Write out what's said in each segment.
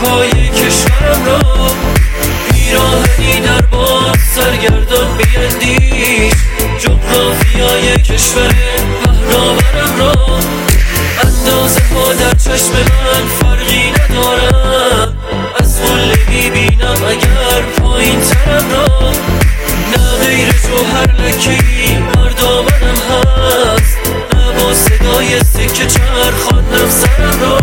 مرزهای کشورم را، پیراهنی در باد سرگردان بیندیش، جغرافیای کشور پهناورم را. اندازه ها در چشم من فرقی ندارم، از قله میبینم اگر پایین ترم را. نه غیر جوهر لکی مردامنم هست، نه با صدای سکه چرخ خواندم سرم را.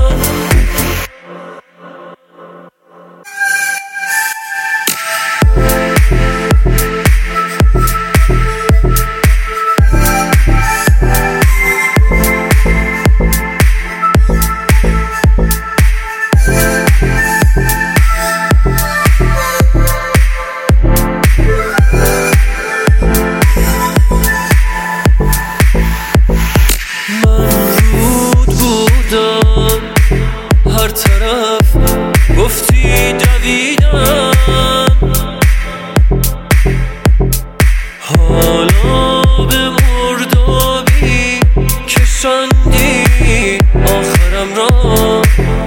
هر طرف گفتی دویدم، حالا به مردابی کشاندی آخرم را.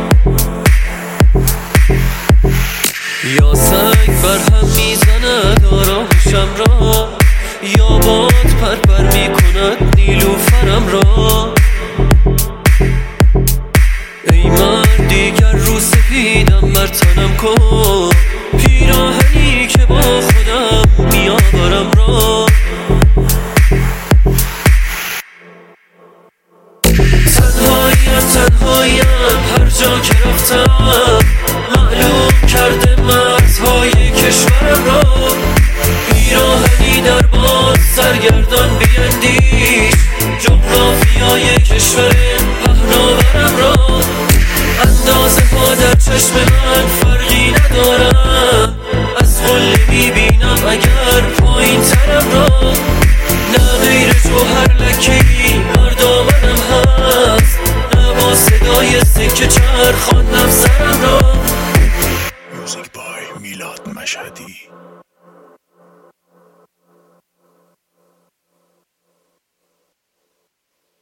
یا سنگ برهم میزند آرامشم را، یا باد پرپر میکند نیلوفرم را. ای مرد دیگر رو سپیدم بر تنم کن، پیراهنی که با خودم میآورم را. تنهایم هر جا که رفتم، معلوم کرده مرزهای کشورم را. پیراهنی در باد سرگردان بیندیش، جغرافیای کشور پهناورم را. اندازه ها در چشم من فرقی ندارم، از قله میبینم اگر پایین ترم را. نه غیر جوهر لکی مردامنم هست، نه با صدای سکه چرخ